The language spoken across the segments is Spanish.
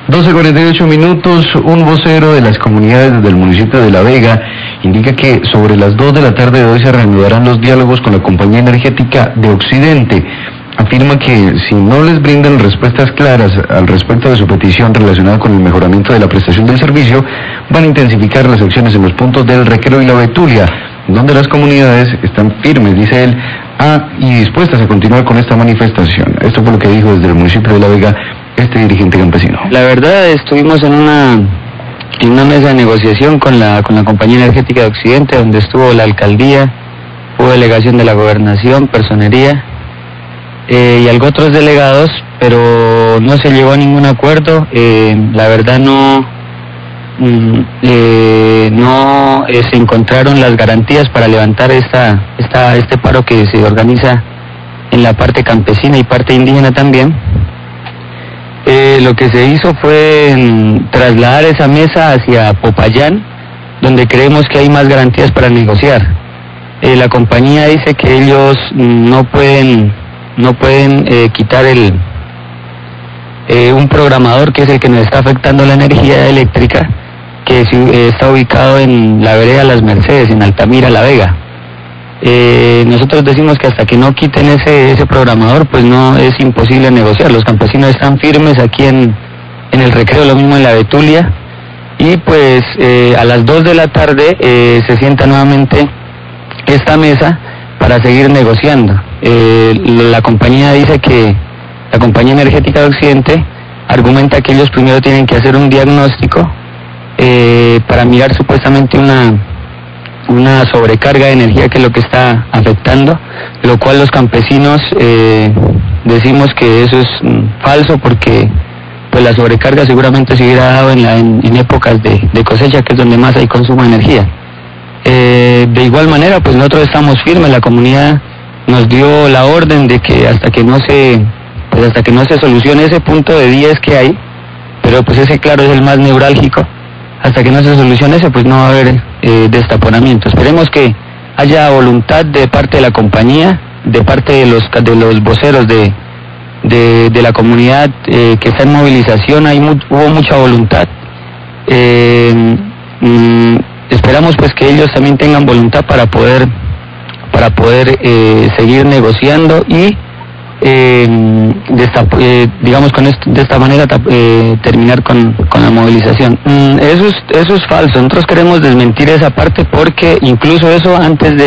12:48, un vocero de las comunidades del municipio de La Vega indica que sobre las 2 de la tarde de hoy se reanudarán los diálogos con la compañía energética de Occidente. Afirma que si no les brindan respuestas claras al respecto de su petición relacionada con el mejoramiento de la prestación del servicio, van a intensificar las acciones en los puntos del Recreo y La Betulia, donde las comunidades están firmes, dice él, y dispuestas a continuar con esta manifestación. Esto fue lo que dijo desde el municipio de La Vega este dirigente campesino. La verdad, estuvimos en una mesa de negociación con la compañía energética de Occidente, donde estuvo la alcaldía, hubo delegación de la gobernación, personería y algo otros delegados, pero no se llegó a ningún acuerdo. La verdad no se encontraron las garantías para levantar este paro que se organiza en la parte campesina y parte indígena también. Lo que se hizo fue trasladar esa mesa hacia Popayán, donde creemos que hay más garantías para negociar. La compañía dice que ellos no pueden quitar un programador que es el que nos está afectando la energía eléctrica, que está ubicado en la vereda Las Mercedes, en Altamira, La Vega. Nosotros decimos que hasta que no quiten ese programador, pues no, es imposible negociar. Los campesinos están firmes aquí en el Recreo, lo mismo en La Betulia, y pues a las 2 de la tarde se sienta nuevamente esta mesa para seguir negociando. La compañía dice que la compañía energética de Occidente argumenta que ellos primero tienen que hacer un diagnóstico para mirar supuestamente una sobrecarga de energía, que es lo que está afectando, lo cual los campesinos decimos que eso es falso, porque pues la sobrecarga seguramente se hubiera dado en épocas de cosecha, que es donde más hay consumo de energía. De igual manera, pues nosotros estamos firmes. La comunidad nos dio la orden de que hasta que no se solucione ese punto de 10 que hay, pero pues ese, claro, es el más neurálgico. Hasta que no se solucione ese, pues no va a haber destaponamiento. Esperemos que haya voluntad de parte de la compañía, de parte de los voceros de la comunidad que está en movilización. Hubo mucha voluntad. Esperamos pues que ellos también tengan voluntad para poder seguir negociando y digamos de esta manera terminar con la movilización. Eso es falso. Nosotros queremos desmentir esa parte, porque incluso eso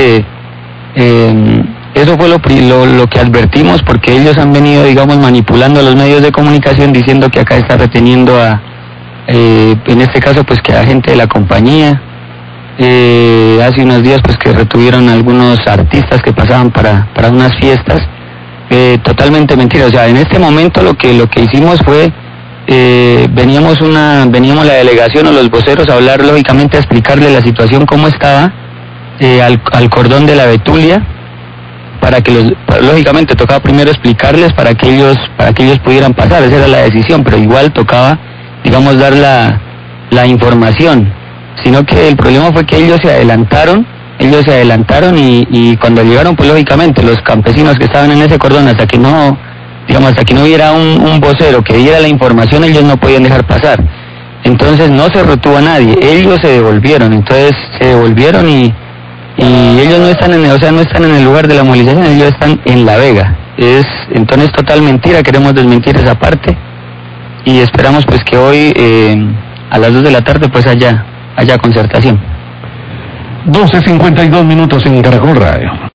eso fue lo que advertimos, porque ellos han venido, digamos, manipulando a los medios de comunicación, diciendo que acá está reteniendo en este caso pues que a gente de la compañía. Hace unos días pues que retuvieron algunos artistas que pasaban para unas fiestas. Totalmente mentira. O sea, en este momento lo que hicimos fue veníamos la delegación o los voceros a hablar, lógicamente a explicarle la situación cómo estaba al cordón de La Betulia, lógicamente tocaba primero explicarles para que ellos pudieran pasar. Esa era la decisión, pero igual tocaba, digamos, dar la información, sino que el problema fue que ellos se adelantaron y cuando llegaron, pues lógicamente los campesinos que estaban en ese cordón, hasta que no hubiera un vocero que diera la información, ellos no podían dejar pasar. Entonces no se retuvo a nadie, ellos se devolvieron. Y ellos no están en el lugar de la movilización, ellos están en La Vega. Entonces total mentira. Queremos desmentir esa parte y esperamos pues que hoy a las 2 de la tarde pues haya concertación. 12:52 en Caracol Radio.